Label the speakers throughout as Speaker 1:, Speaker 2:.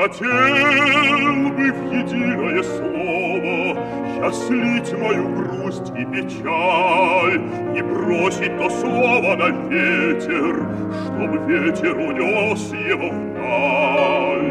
Speaker 1: Хотел бы в единое слово я слить мою грусть и печаль и бросить то слово на ветер, чтоб ветер унес его вдаль.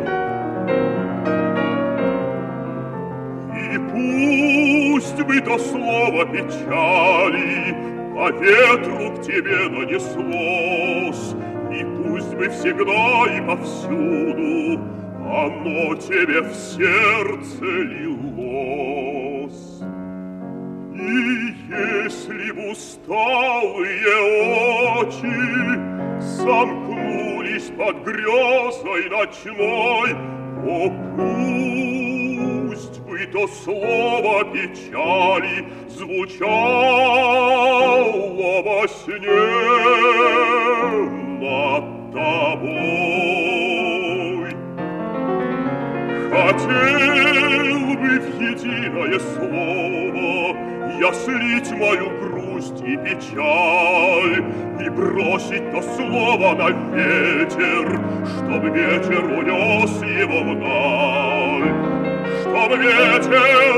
Speaker 1: И пусть бы то слово печали по ветру к тебе нанеслось, и пусть бы всегда и повсюду оно тебе в сердце лилось. И если б усталые очи сомкнулись под грезой ночной, о, пусть бы то слово печали звучало во сне над тобой. Хотел бы в единое слово я слить мою грусть и печаль и бросить то слово на ветер, чтоб ветер унес его вдаль, чтоб ветер